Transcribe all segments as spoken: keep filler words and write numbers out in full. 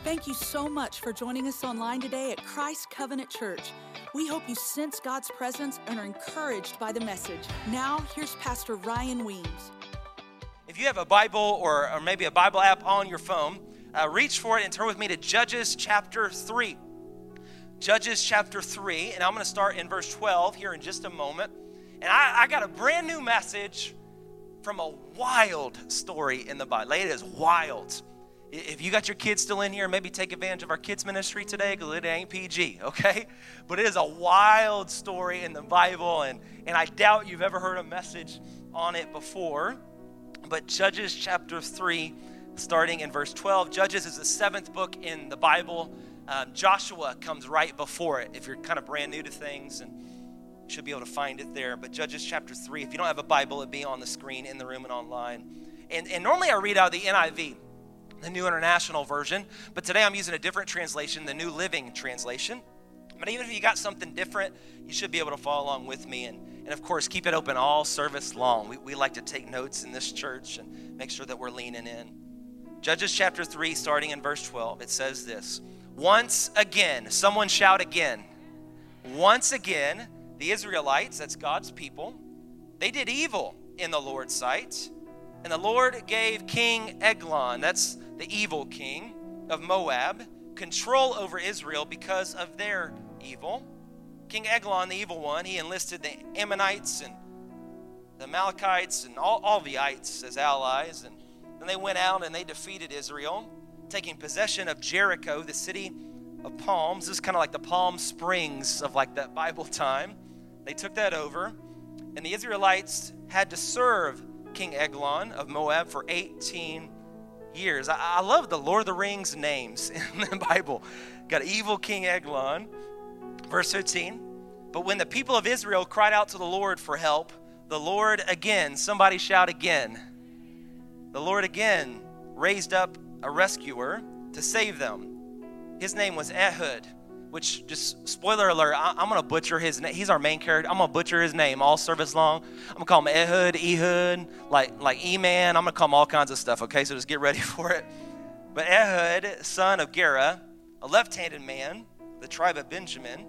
Thank you so much for joining us online today at Christ Covenant Church. We hope you sense God's presence and are encouraged by the message. Now, here's Pastor Ryan Weems. If you have a Bible or, or maybe a Bible app on your phone, uh, reach for it and turn with me to Judges chapter three. Judges chapter three, and I'm going to start in verse twelve here in just a moment. And I, I got a brand new message from a wild story in the Bible. It is wild. If you got your kids still in here, maybe take advantage of our kids ministry today because it ain't P G, okay? But it is a wild story in the Bible, and, and I doubt you've ever heard a message on it before. But Judges chapter three, starting in verse twelve. Judges is the seventh book in the Bible. Um, Joshua comes right before it if you're kind of brand new to things, and you should be able to find it there. But Judges chapter three, if you don't have a Bible, it'd be on the screen in the room and online. And, and normally I read out of the N I V, the New International Version, but today I'm using a different translation, the New Living Translation. But even if you got something different, you should be able to follow along with me. And, and of course, keep it open all service long. We, we like to take notes in this church and make sure that we're leaning in. Judges chapter three, starting in verse twelve, it says this: Once again, someone shout again. Once again, the Israelites, that's God's people, they did evil in the Lord's sight. And the Lord gave King Eglon, that's the evil king of Moab, control over Israel because of their evil. King Eglon, the evil one, he enlisted the Ammonites and the Amalekites and all, all the ites as allies. And then they went out and they defeated Israel, taking possession of Jericho, the city of palms. This is kind of like the Palm Springs of like that Bible time. They took that over, and the Israelites had to serve King Eglon of Moab for eighteen years. I, I love the Lord of the Rings names in the Bible. Got evil King Eglon. Verse fifteen, but when the people of Israel cried out to the Lord for help, the Lord again, somebody shout again, the Lord again raised up a rescuer to save them. His name was Ehud, which, just spoiler alert, I, I'm going to butcher his name. He's our main character. I'm going to butcher his name all service long. I'm going to call him Ehud, Ehud, like, like E-Man. I'm going to call him all kinds of stuff, okay? So just get ready for it. But Ehud, son of Gera, a left-handed man, the tribe of Benjamin,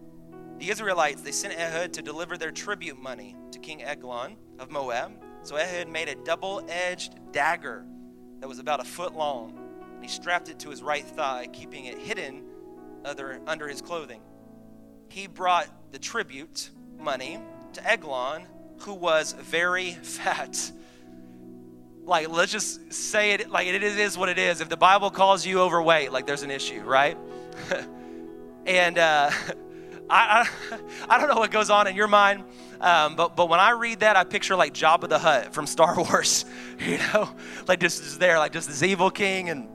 the Israelites, they sent Ehud to deliver their tribute money to King Eglon of Moab. So Ehud made a double-edged dagger that was about a foot long, and he strapped it to his right thigh, keeping it hidden Other, under his clothing. He brought the tribute money to Eglon, who was very fat. Like, let's just say it like it is what it is. If the Bible calls you overweight, like there's an issue, right? and uh, I, I I don't know what goes on in your mind, um, but but when I read that, I picture like Jabba the Hutt from Star Wars, you know, like just, just there, like just this evil king. And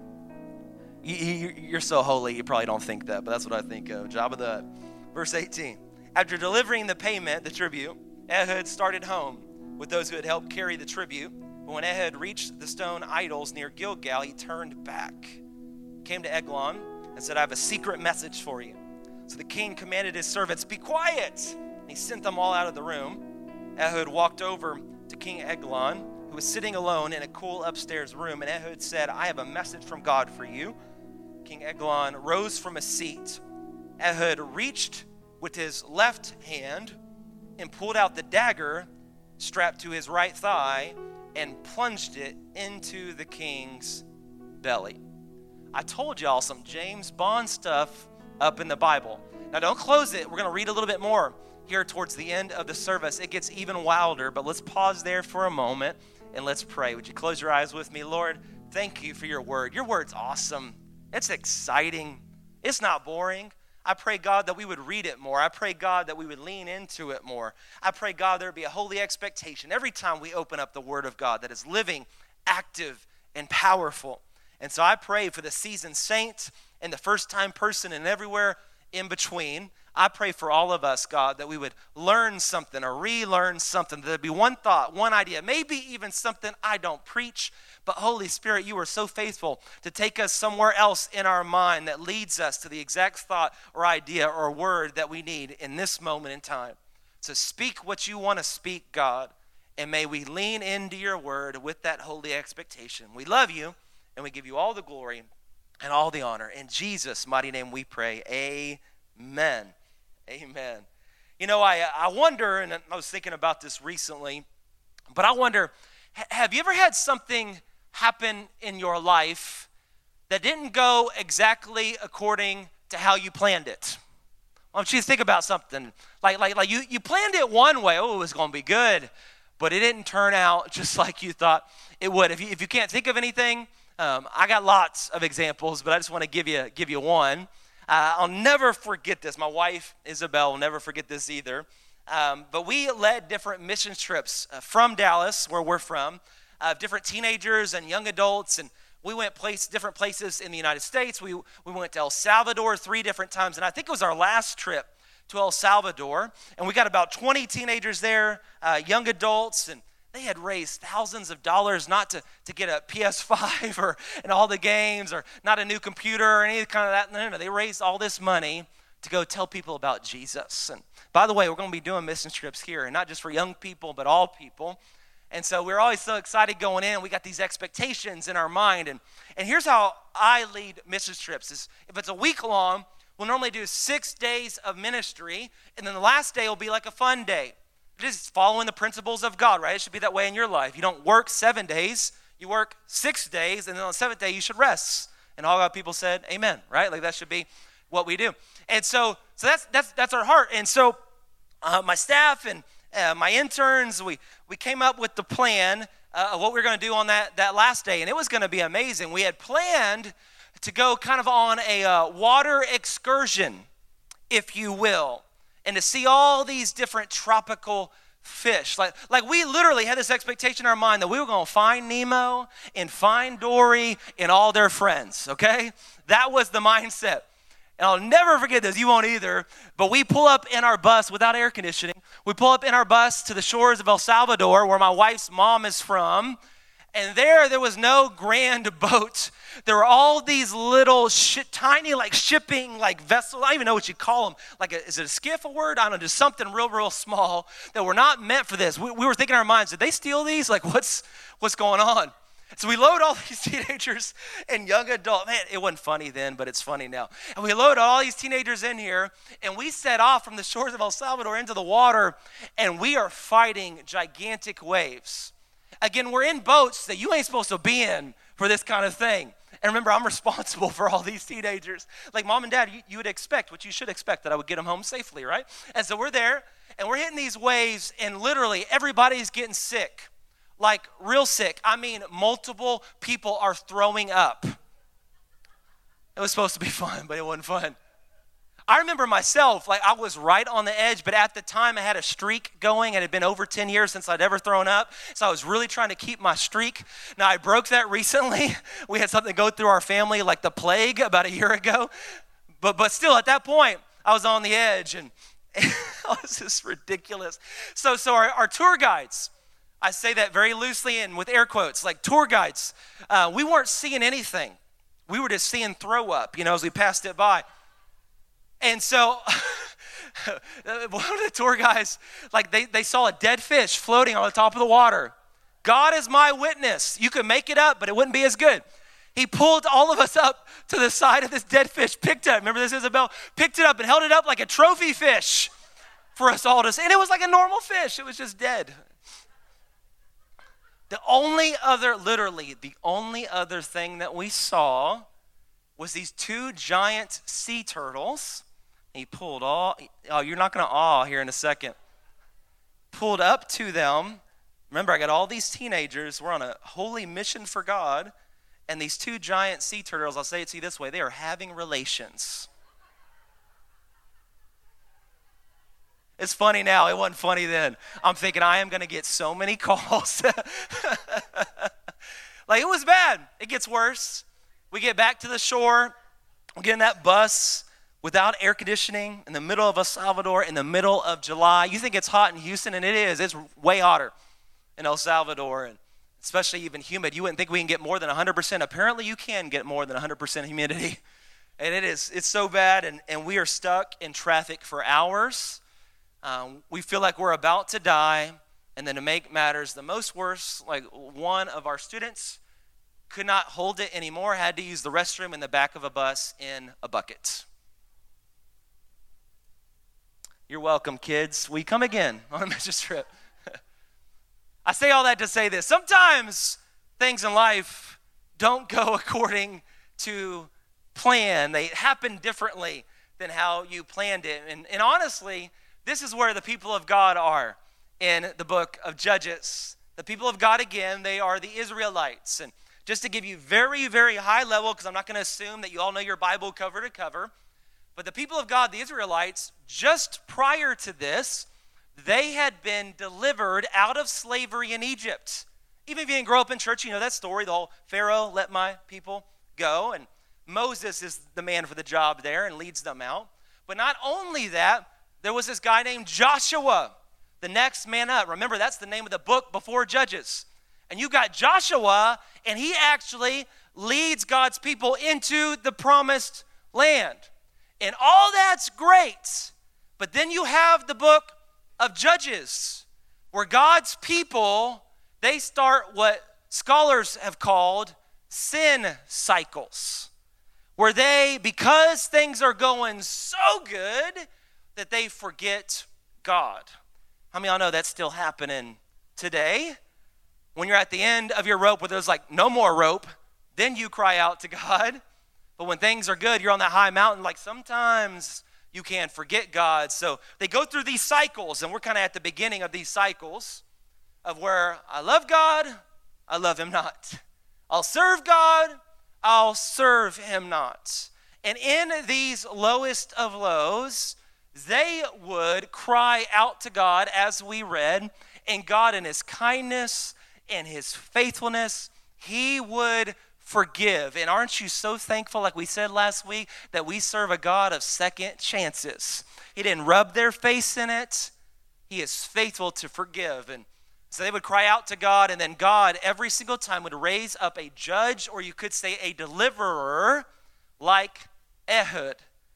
you're so holy, you probably don't think that, but that's what I think of. Jabba the Hutt. Verse eighteen. After delivering the payment, the tribute, Ehud started home with those who had helped carry the tribute. But when Ehud reached the stone idols near Gilgal, he turned back, came to Eglon, and said, I have a secret message for you. So the king commanded his servants, be quiet! And he sent them all out of the room. Ehud walked over to King Eglon, who was sitting alone in a cool upstairs room, and Ehud said, I have a message from God for you. King Eglon rose from his seat. Ehud reached with his left hand and pulled out the dagger strapped to his right thigh and plunged it into the king's belly. I told y'all some James Bond stuff up in the Bible. Now don't close it. We're going to read a little bit more here towards the end of the service. It gets even wilder, but let's pause there for a moment and let's pray. Would you close your eyes with me? Lord, thank you for your word. Your word's awesome. It's exciting. It's not boring. I pray, God, that we would read it more. I pray, God, that we would lean into it more. I pray, God, there would be a holy expectation every time we open up the word of God that is living, active, and powerful. And so I pray for the seasoned saint and the first-time person and everywhere in between. I pray for all of us, God, that we would learn something or relearn something. There'd be one thought, one idea, maybe even something I don't preach. But Holy Spirit, you are so faithful to take us somewhere else in our mind that leads us to the exact thought or idea or word that we need in this moment in time. So speak what you want to speak, God, and may we lean into your word with that holy expectation. We love you, and we give you all the glory and all the honor. In Jesus' mighty name we pray, amen. Amen. You know, I, I wonder, and I was thinking about this recently, but I wonder, have you ever had something happen in your life that didn't go exactly according to how you planned it? I want you to think about something. Like, like, like you, you planned it one way, oh, it was going to be good, but it didn't turn out just like you thought it would. If you, if you can't think of anything, um, I got lots of examples, but I just want to give you, give you one. Uh, I'll never forget this. My wife, Isabel, will never forget this either. Um, but we led different mission trips uh, from Dallas, where we're from, of uh, different teenagers and young adults, and we went place, different places in the United States. We, we went to El Salvador three different times, and I think it was our last trip to El Salvador, and we got about twenty teenagers there, uh, young adults, and they had raised thousands of dollars not to, to get a P S five or and all the games or not a new computer or any kind of that. No, no, no. They raised all this money to go tell people about Jesus. And by the way, we're going to be doing mission trips here, and not just for young people, but all people. And so we're always so excited going in. We got these expectations in our mind. And, and here's how I lead mission trips. Is if it's a week long, we'll normally do six days of ministry, and then the last day will be like a fun day. Just following the principles of God, right? It should be that way in your life. You don't work seven days, you work six days, and then on the seventh day you should rest. And all God people said, amen, right? Like that should be what we do. And so, so that's that's that's our heart. And so uh, my staff and uh, my interns, we we came up with the plan uh, of what we were going to do on that that last day, and it was going to be amazing. We had planned to go kind of on a uh, water excursion, if you will, and to see all these different tropical fish. Like, like we literally had this expectation in our mind that we were going to find Nemo and find Dory and all their friends, okay? That was the mindset. And I'll never forget this, you won't either, but we pull up in our bus without air conditioning. We pull up in our bus to the shores of El Salvador, where my wife's mom is from, and there, there was no grand boat. There were all these little sh- tiny like shipping like vessels. I don't even know what you call them. Like, a, is it a skiff a word? I don't know, just something real, real small that were not meant for this. We, we were thinking in our minds, did they steal these? Like, what's what's going on? So we load all these teenagers and young adults. Man, it wasn't funny then, but it's funny now. And we load all these teenagers in here, and we set off from the shores of El Salvador into the water, and we are fighting gigantic waves. Again, we're in boats that you ain't supposed to be in for this kind of thing. And remember, I'm responsible for all these teenagers. Like mom and dad, you, you would expect, what you should expect, that I would get them home safely, right? And so we're there, and we're hitting these waves, and literally everybody's getting sick. Like real sick. I mean, multiple people are throwing up. It was supposed to be fun, but it wasn't fun. I remember myself, like I was right on the edge, but at the time I had a streak going. It had been over ten years since I'd ever thrown up, so I was really trying to keep my streak. Now, I broke that recently. We had something go through our family like the plague about a year ago, but but still at that point, I was on the edge, and it was just ridiculous. So, so our, our tour guides, I say that very loosely and with air quotes, like tour guides, uh, we weren't seeing anything. We were just seeing throw up, you know, as we passed it by. And so one of the tour guys, like they, they saw a dead fish floating on the top of the water. God is my witness. You could make it up, but it wouldn't be as good. He pulled all of us up to the side of this dead fish, picked it up. Remember this, Isabel? Picked it up and held it up like a trophy fish for us all to see. And it was like a normal fish. It was just dead. The only other, literally, the only other thing that we saw was these two giant sea turtles. He pulled all, oh, you're not going to awe here in a second. Pulled up to them. Remember, I got all these teenagers. We're on a holy mission for God. And these two giant sea turtles, I'll say it to you this way, they are having relations. It's funny now. It wasn't funny then. I'm thinking I am going to get so many calls. Like, it was bad. It gets worse. We get back to the shore. We get in that bus without air conditioning in the middle of El Salvador in the middle of July. You think it's hot in Houston, and it is. It's way hotter in El Salvador, and especially even humid. You wouldn't think we can get more than one hundred percent. Apparently, you can get more than one hundred percent humidity. And it is. It's so bad, and, and we are stuck in traffic for hours. Um, we feel like we're about to die, and then to make matters the most worse, like one of our students could not hold it anymore, had to use the restroom in the back of a bus in a bucket. You're welcome, kids. Will you come again on a mission trip? I say all that to say this. Sometimes things in life don't go according to plan. They happen differently than how you planned it. And, and honestly, this is where the people of God are in the book of Judges. The people of God, again, they are the Israelites. And just to give you very, very high level, because I'm not going to assume that you all know your Bible cover to cover, but the people of God, the Israelites, just prior to this, they had been delivered out of slavery in Egypt. Even if you didn't grow up in church, you know that story, the whole Pharaoh, let my people go. And Moses is the man for the job there and leads them out. But not only that, there was this guy named Joshua, the next man up. Remember, that's the name of the book before Judges. And you got Joshua, and he actually leads God's people into the promised land. And all that's great, but then you have the book of Judges, where God's people, they start what scholars have called sin cycles, where they, because things are going so good, that they forget God. How many of y'all know that's still happening today? When you're at the end of your rope where there's like no more rope, then you cry out to God. But when things are good, you're on that high mountain, like sometimes you can't forget God. So they go through these cycles, and we're kind of at the beginning of these cycles of where I love God, I love him not. I'll serve God, I'll serve him not. And in these lowest of lows, they would cry out to God, as we read, and God in his kindness and his faithfulness, he would forgive. And aren't you so thankful, like we said last week, that we serve a God of second chances? He didn't rub their face in it. He is faithful to forgive. And so they would cry out to God, and then God every single time would raise up a judge, or you could say a deliverer, like Ehud.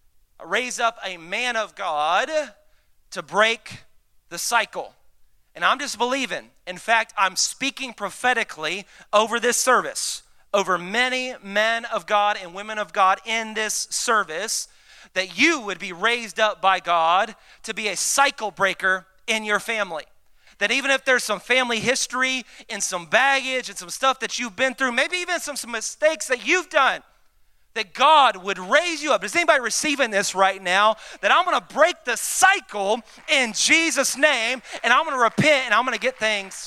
Raise up a man of God to break the cycle. And I'm just believing, in fact, I'm speaking prophetically over this service, over many men of God and women of God in this service, that you would be raised up by God to be a cycle breaker in your family. That even if there's some family history and some baggage and some stuff that you've been through, maybe even some, some mistakes that you've done, that God would raise you up. Is anybody receiving this right now? That I'm going to break the cycle in Jesus' name, and I'm going to repent, and I'm going to get things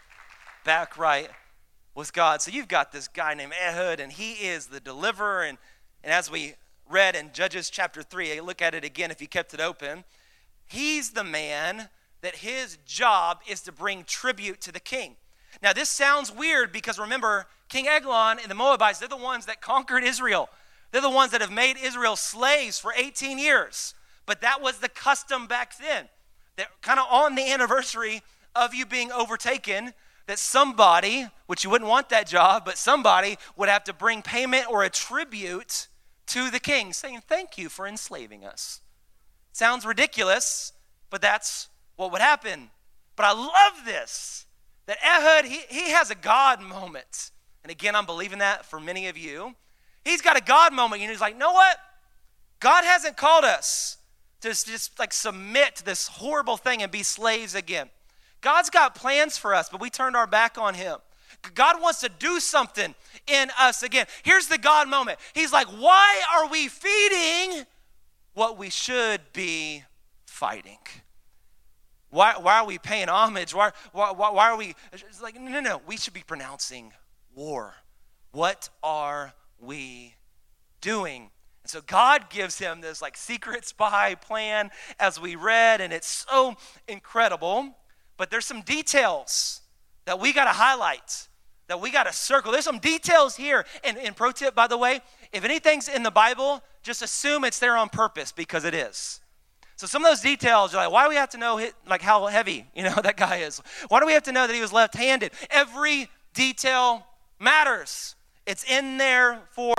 back right with God. So you've got this guy named Ehud, and he is the deliverer. And, and as we read in Judges chapter three, look at it again if you kept it open, he's the man that his job is to bring tribute to the king. Now this sounds weird because remember, King Eglon and the Moabites, they're the ones that conquered Israel. They're the ones that have made Israel slaves for eighteen years. But that was the custom back then. That kind of on the anniversary of you being overtaken, that somebody, which you wouldn't want that job, but somebody would have to bring payment or a tribute to the king, saying, thank you for enslaving us. Sounds ridiculous, but that's what would happen. But I love this, that Ehud, he, he has a God moment. And again, I'm believing that for many of you. He's got a God moment, and he's like, you know what? God hasn't called us to just like submit to this horrible thing and be slaves again. God's got plans for us, but we turned our back on him. God wants to do something in us again. Here's the God moment. He's like, why are we feeding what we should be fighting? Why, why are we paying homage? Why, why, why are we, it's like, no, no, no, we should be pronouncing war. What are we doing? And so God gives him this like secret spy plan as we read, and it's so incredible. But there's some details that we got to highlight, that we got to circle. There's some details here. And, and pro tip, by the way, if anything's in the Bible, just assume it's there on purpose because it is. So some of those details, you're like, why do we have to know like how heavy, you know, that guy is? Why do we have to know that he was left-handed? Every detail matters. It's in there for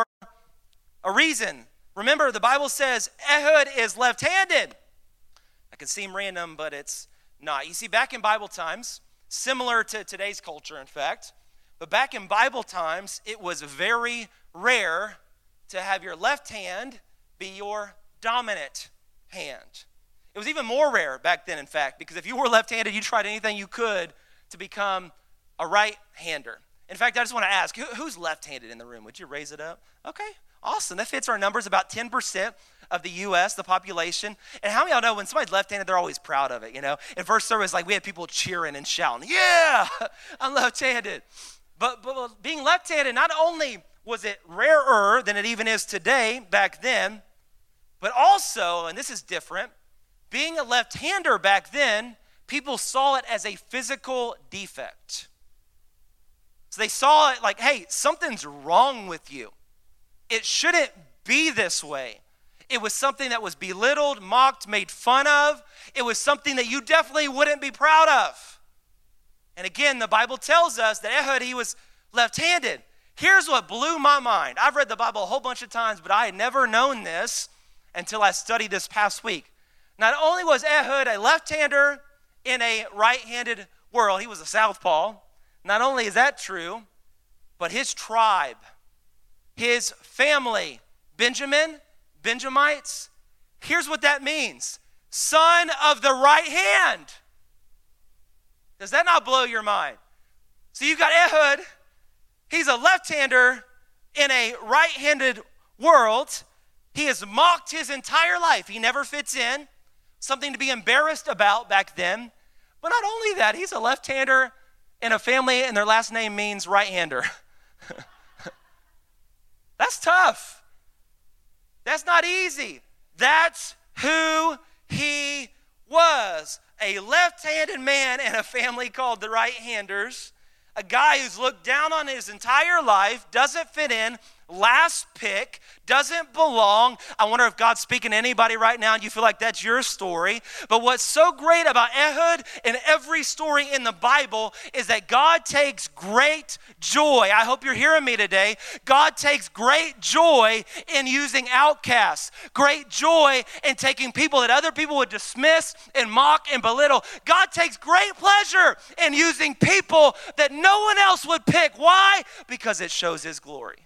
a reason. Remember, the Bible says Ehud is left-handed. That can seem random, but it's not. You see, back in Bible times, similar to today's culture, in fact, But back in Bible times, it was very rare to have your left hand be your dominant hand. It was even more rare back then, in fact, because if you were left-handed, you tried anything you could to become a right-hander. In fact, I just want to ask, who, who's left-handed in the room? Would you raise it up? Okay, awesome. That fits our numbers, about ten percent of the U S, the population. And how many of y'all know when somebody's left-handed, they're always proud of it, you know? In first service, like we had people cheering and shouting, yeah, I'm left-handed. But, but being left-handed, not only was it rarer than it even is today back then, but also, and this is different, being a left-hander back then, people saw it as a physical defect. So they saw it like, hey, something's wrong with you. It shouldn't be this way. It was something that was belittled, mocked, made fun of. It was something that you definitely wouldn't be proud of. And again, the Bible tells us that Ehud, he was left-handed. Here's what blew my mind. I've read the Bible a whole bunch of times, but I had never known this until I studied this past week. Not only was Ehud a left-hander in a right-handed world, he was a southpaw. Not only is that true, but his tribe, his family, Benjamin, Benjamites, here's what that means. Son of the right hand. Does that not blow your mind? So you've got Ehud. He's a left-hander in a right-handed world. He has mocked his entire life. He never fits in. Something to be embarrassed about back then. But not only that, he's a left-hander in a family and their last name means right-hander. That's tough. That's not easy. That's who he was. A left-handed man in a family called the right-handers. A guy who's looked down on his entire life, doesn't fit in, last pick, doesn't belong. I wonder if God's speaking to anybody right now and you feel like that's your story. But what's so great about Ehud and every story in the Bible is that God takes great joy. I hope you're hearing me today. God takes great joy in using outcasts, great joy in taking people that other people would dismiss and mock and belittle. God takes great pleasure in using people that no one else would pick. Why? Because it shows his glory.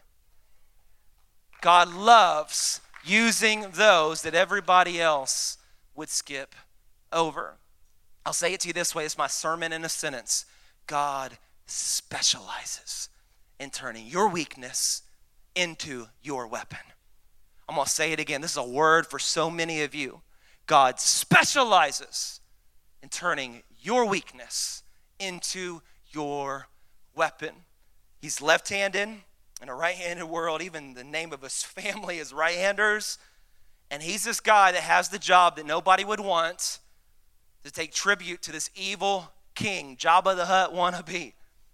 God loves using those that everybody else would skip over. I'll say it to you this way. It's my sermon in a sentence. God specializes in turning your weakness into your weapon. I'm going to say it again. This is a word for so many of you. God specializes in turning your weakness into your weapon. He's left-handed. In a right-handed world, even the name of his family is right-handers. And he's this guy that has the job that nobody would want to take tribute to this evil king, Jabba the Hutt wannabe.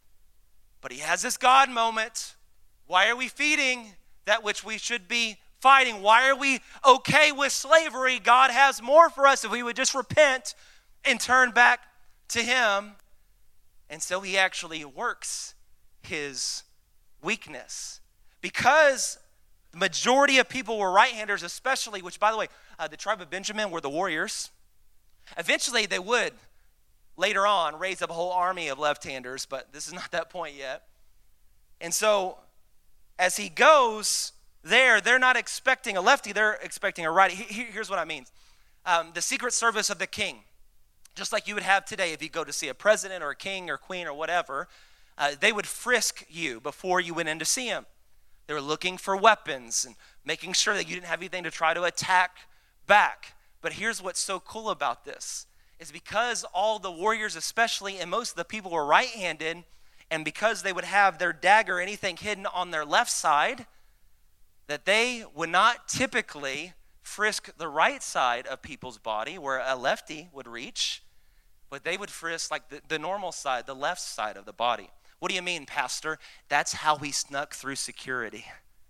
But he has this God moment. Why are we feeding that which we should be fighting? Why are we okay with slavery? God has more for us if we would just repent and turn back to him. And so he actually works his weakness. Because the majority of people were right-handers, especially, which by the way, uh, the tribe of Benjamin were the warriors. Eventually they would, later on, raise up a whole army of left-handers, but this is not that point yet. And so, as he goes there, they're not expecting a lefty, they're expecting a righty. Here's what I mean. Um, the Secret Service of the king, just like you would have today if you go to see a president or a king or queen or whatever, Uh, they would frisk you before you went in to see him. They were looking for weapons and making sure that you didn't have anything to try to attack back. But here's what's so cool about this, is because all the warriors especially, and most of the people were right-handed, and because they would have their dagger or anything hidden on their left side, that they would not typically frisk the right side of people's body where a lefty would reach, but they would frisk like the, the normal side, the left side of the body. What do you mean, Pastor? That's how he snuck through security.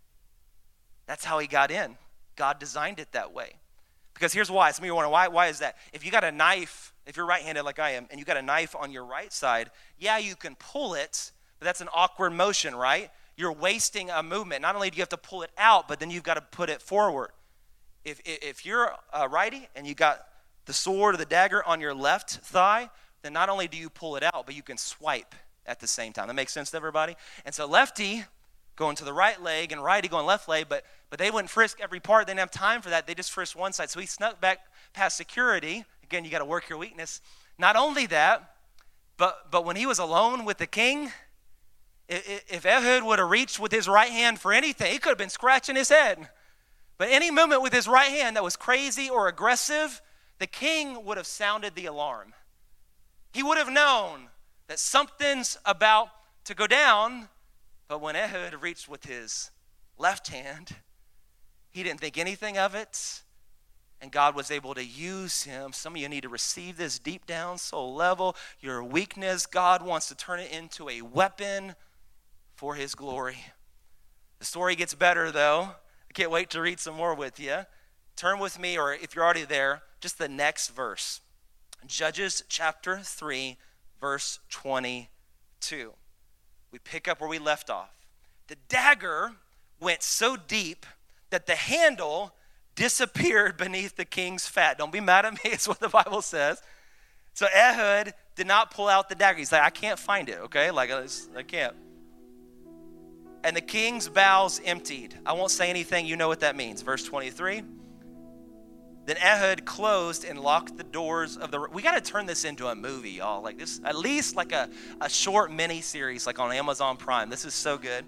That's how he got in. God designed it that way. Because here's why. Some of you are wondering, why, why is that? If you got a knife, if you're right-handed like I am, and you got a knife on your right side, yeah, you can pull it, but that's an awkward motion, right? You're wasting a movement. Not only do you have to pull it out, but then you've got to put it forward. If, if you're a righty and you got the sword or the dagger on your left thigh, then not only do you pull it out, but you can swipe at the same time. That makes sense to everybody? And so lefty going to the right leg and righty going left leg, but but they wouldn't frisk every part. They didn't have time for that. They just frisked one side. So he snuck back past security. Again, you got to work your weakness. Not only that, but but when he was alone with the king, if Ehud would have reached with his right hand for anything, he could have been scratching his head. But any movement with his right hand that was crazy or aggressive, the king would have sounded the alarm. He would have known that something's about to go down. But when Ehud reached with his left hand, he didn't think anything of it. And God was able to use him. Some of you need to receive this deep down soul level. Your weakness, God wants to turn it into a weapon for his glory. The story gets better, though. I can't wait to read some more with you. Turn with me, or if you're already there, just the next verse. Judges chapter three, verse twenty-two. We pick up where we left off. The dagger went so deep that the handle disappeared beneath the king's fat. Don't be mad at me. It's what the Bible says. So Ehud did not pull out the dagger. He's like, I can't find it, okay? Like, I can't. And the king's bowels emptied. I won't say anything. You know what that means. Verse twenty-three. Then Ehud closed and locked the doors of the... We got to turn this into a movie, y'all. Like this, at least like a, a short mini series like on Amazon Prime. This is so good.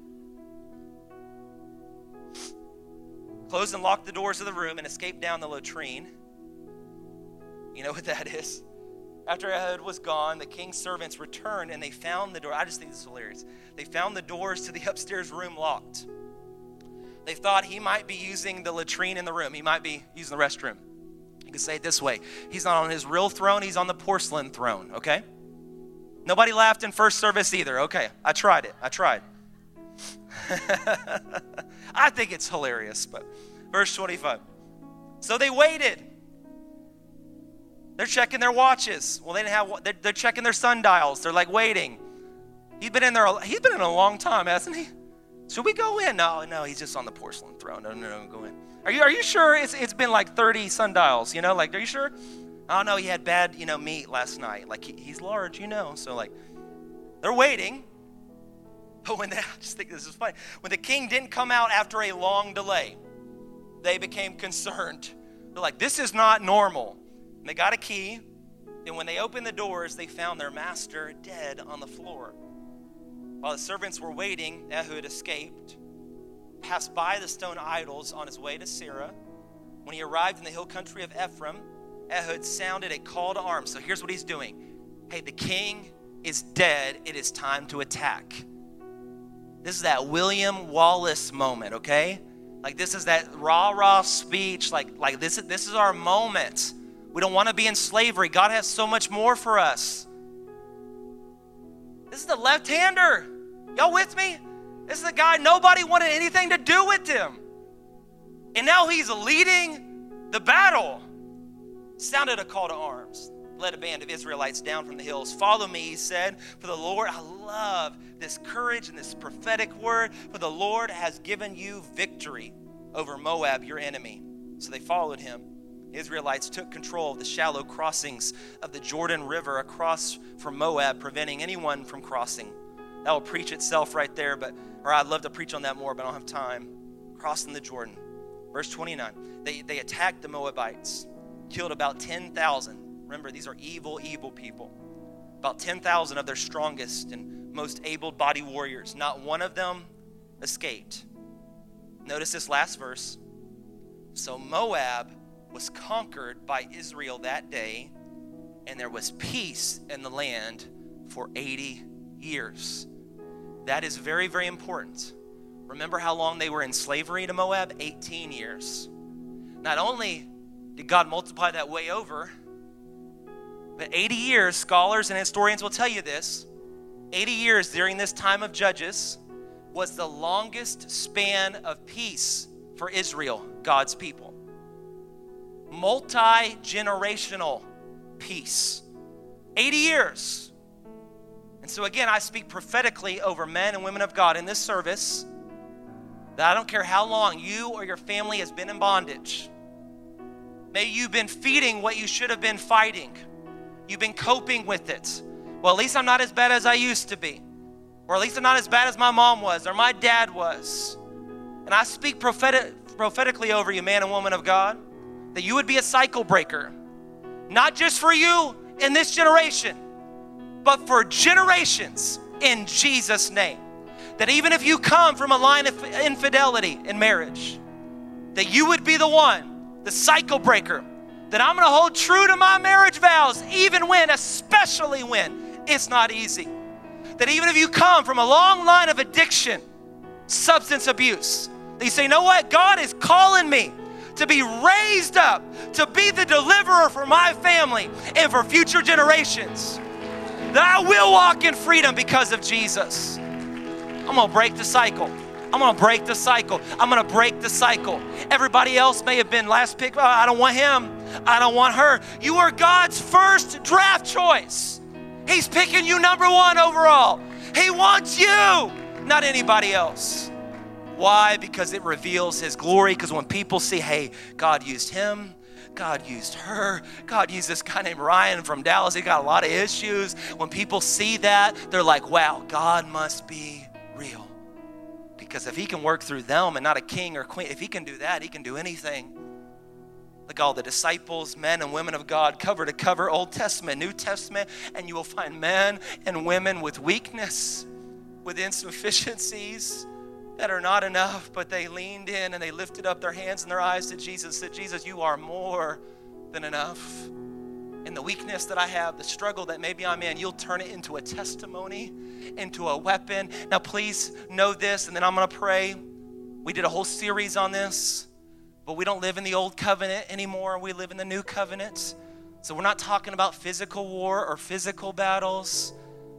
Closed and locked the doors of the room and escaped down the latrine. You know what that is? After Ehud was gone, the king's servants returned and they found the door. I just think this is hilarious. They found the doors to the upstairs room locked. They thought he might be using the latrine in the room. He might be using the restroom. You can say it this way. He's not on his real throne. He's on the porcelain throne, okay? Nobody laughed in first service either. Okay, I tried it. I tried. I think it's hilarious, but verse twenty-five. So they waited. They're checking their watches. Well, they didn't have. They're, they're checking their sundials. They're like waiting. He's been in there. He's been in a long time, hasn't he? Should we go in? No, no. He's just on the porcelain throne. No, no, no. Go in. Are you? Are you sure? It's it's been like thirty sundials. You know, like, are you sure? Oh no, he had bad, you know, meat last night. Like he, he's large, you know. So like, they're waiting. But when they, I just think this is funny. When the king didn't come out after a long delay, they became concerned. They're like, this is not normal. And they got a key. And when they opened the doors, they found their master dead on the floor. While the servants were waiting, Ehud escaped, passed by the stone idols on his way to Seirah. When he arrived in the hill country of Ephraim, Ehud sounded a call to arms. So here's what he's doing. Hey, the king is dead. It is time to attack. This is that William Wallace moment, okay? Like this is that rah-rah speech. Like, like this, is, this is our moment. We don't want to be in slavery. God has so much more for us. This is the left-hander. Y'all with me? This is the guy nobody wanted anything to do with him. And now he's leading the battle. Sounded a call to arms. Led a band of Israelites down from the hills. Follow me, he said, for the Lord, I love this courage and this prophetic word, for the Lord has given you victory over Moab, your enemy. So they followed him. The Israelites took control of the shallow crossings of the Jordan River across from Moab, preventing anyone from crossing. That will preach itself right there, but or I'd love to preach on that more, but I don't have time. Crossing the Jordan. Verse twenty-nine, they, they attacked the Moabites, killed about ten thousand. Remember, these are evil, evil people. About ten thousand of their strongest and most able-bodied warriors. Not one of them escaped. Notice this last verse. So Moab was conquered by Israel that day, and there was peace in the land for eighty years. That is very, very important. Remember how long they were in slavery to Moab? eighteen years. Not only did God multiply that way over, but eighty years, scholars and historians will tell you this, eighty years during this time of Judges was the longest span of peace for Israel, God's people. Multi-generational peace. eighty years. And so again, I speak prophetically over men and women of God in this service that I don't care how long you or your family has been in bondage. Maybe you've been feeding what you should have been fighting. You've been coping with it. Well, at least I'm not as bad as I used to be. Or at least I'm not as bad as my mom was or my dad was. And I speak prophetic, prophetically over you, man and woman of God, that you would be a cycle breaker. Not just for you in this generation, but for generations in Jesus' name. That even if you come from a line of infidelity in marriage, that you would be the one, the cycle breaker, that I'm going to hold true to my marriage vows, even when, especially when it's not easy. That even if you come from a long line of addiction, substance abuse, that you say, you know what? God is calling me to be raised up, to be the deliverer for my family and for future generations. That I will walk in freedom because of Jesus. I'm going to break the cycle. I'm going to break the cycle. I'm going to break the cycle. Everybody else may have been last pick. Oh, I don't want him. I don't want her. You are God's first draft choice. He's picking you number one overall. He wants you, not anybody else. Why? Because it reveals his glory. Because when people see, hey, God used him, God used her, God used this guy named Ryan from Dallas, he got a lot of issues. When people see that, they're like, wow, God must be real. Because if he can work through them and not a king or queen, if he can do that, he can do anything. Look, all the disciples, men and women of God, cover to cover, Old Testament, New Testament, and you will find men and women with weakness, with insufficiencies that are not enough, but they leaned in and they lifted up their hands and their eyes to Jesus and said, Jesus, you are more than enough. And the weakness that I have, the struggle that maybe I'm in, you'll turn it into a testimony, into a weapon. Now, please know this, and then I'm going to pray. We did a whole series on this. But we don't live in the old covenant anymore. We live in the new covenant. So we're not talking about physical war or physical battles.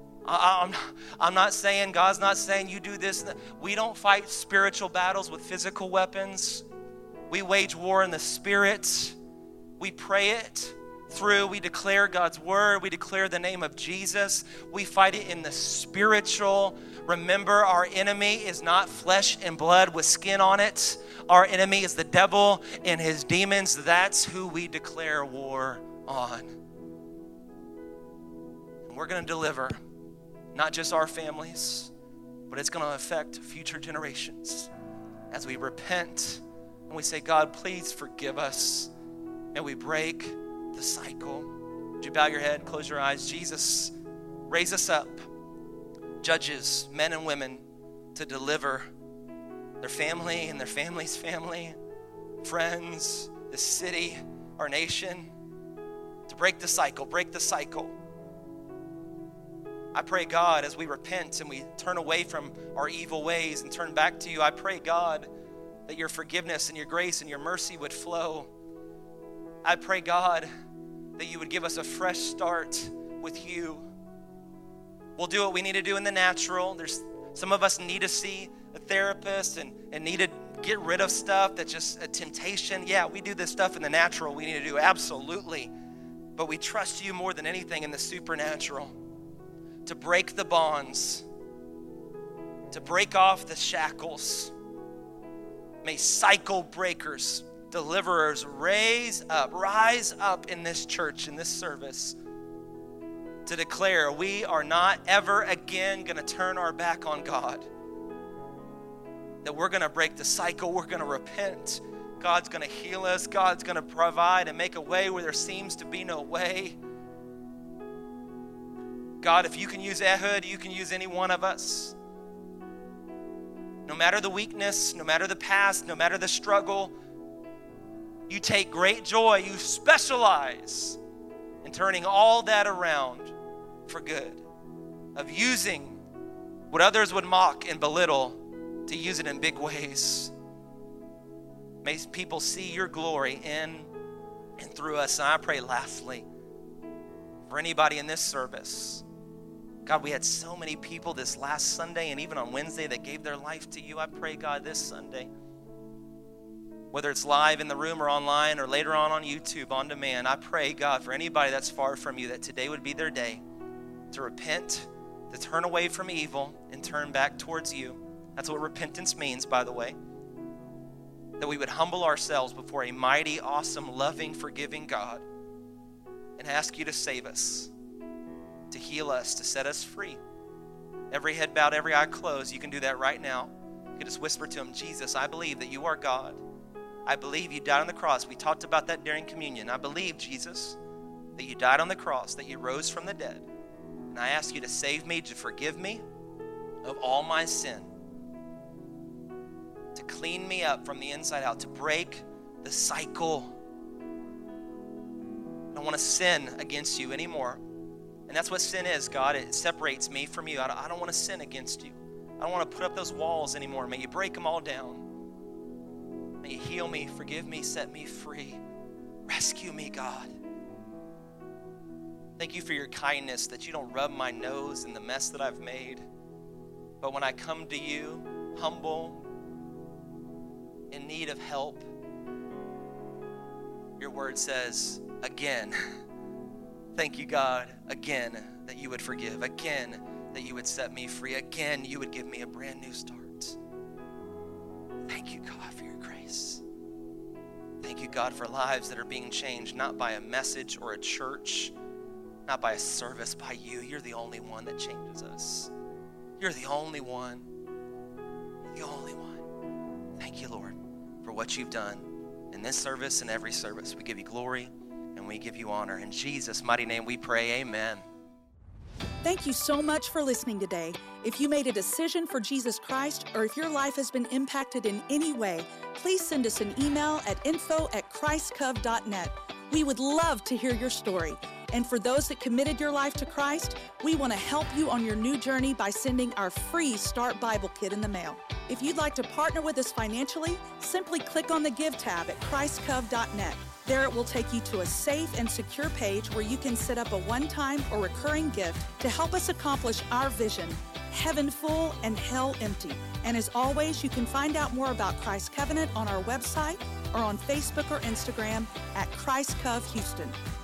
I, I'm, I'm not saying, God's not saying you do this. We don't fight spiritual battles with physical weapons. We wage war in the spirit. We pray it through. We declare God's word. We declare the name of Jesus. We fight it in the spiritual. Remember, our enemy is not flesh and blood with skin on it. Our enemy is the devil and his demons. That's who we declare war on. And we're going to deliver not just our families, but it's going to affect future generations as we repent and we say, God, please forgive us. And we break the cycle. Would you bow your head, close your eyes? Jesus, raise us up, judges, men and women, to deliver their family and their family's family, friends, the city, our nation, to break the cycle, break the cycle. I pray, God, as we repent and we turn away from our evil ways and turn back to you, I pray, God, that your forgiveness and your grace and your mercy would flow. I pray, God, that you would give us a fresh start with you. We'll do what we need to do in the natural. There's some of us need to see a therapist and, and need to get rid of stuff that's just a temptation. Yeah, we do this stuff in the natural. We need to do absolutely. But we trust you more than anything in the supernatural to break the bonds, to break off the shackles. May cycle breakers, deliverers raise up, rise up in this church, in this service, to declare we are not ever again going to turn our back on God. That we're going to break the cycle, we're going to repent. God's going to heal us, God's going to provide and make a way where there seems to be no way. God, if you can use Ehud, you can use any one of us. No matter the weakness, no matter the past, no matter the struggle, you take great joy, you specialize in turning all that around for good, of using what others would mock and belittle to use it in big ways. May people see your glory in and through us. And I pray lastly, for anybody in this service, God, we had so many people this last Sunday and even on Wednesday that gave their life to you. I pray, God, this Sunday, whether it's live in the room or online or later on on YouTube on demand, I pray, God, for anybody that's far from you, that today would be their day to repent, to turn away from evil and turn back towards you. That's what repentance means, by the way. That we would humble ourselves before a mighty, awesome, loving, forgiving God and ask you to save us. to heal us, to set us free. Every head bowed, every eye closed. You can do that right now. You can just whisper to him, Jesus, I believe that you are God. I believe you died on the cross. We talked about that during communion. I believe, Jesus, that you died on the cross, that you rose from the dead. And I ask you to save me, to forgive me of all my sin, to clean me up from the inside out, to break the cycle. I don't want to sin against you anymore. And that's what sin is, God. It separates me from you. I don't, I don't want to sin against you. I don't want to put up those walls anymore. May you break them all down. May you heal me, forgive me, set me free. Rescue me, God. Thank you for your kindness, that you don't rub my nose in the mess that I've made. But when I come to you, humble, in need of help, your word says, again, thank you, God, again, that you would forgive. Again, that you would set me free. Again, you would give me a brand new start. Thank you, God, for your grace. Thank you, God, for lives that are being changed, not by a message or a church, not by a service, by you. You're the only one that changes us. You're the only one. The only one. Thank you, Lord, for what you've done in this service and every service. We give you glory and we give you honor. In Jesus' mighty name we pray, amen. Thank you so much for listening today. If you made a decision for Jesus Christ, or if your life has been impacted in any way, please send us an email at info at christcov dot net. We would love to hear your story. And for those that committed your life to Christ, we want to help you on your new journey by sending our free Start Bible Kit in the mail. If you'd like to partner with us financially, simply click on the Give tab at christcov dot net. There it will take you to a safe and secure page where you can set up a one-time or recurring gift to help us accomplish our vision, heaven full and hell empty. And as always, you can find out more about Christ Covenant on our website or on Facebook or Instagram at Christ Cov Houston.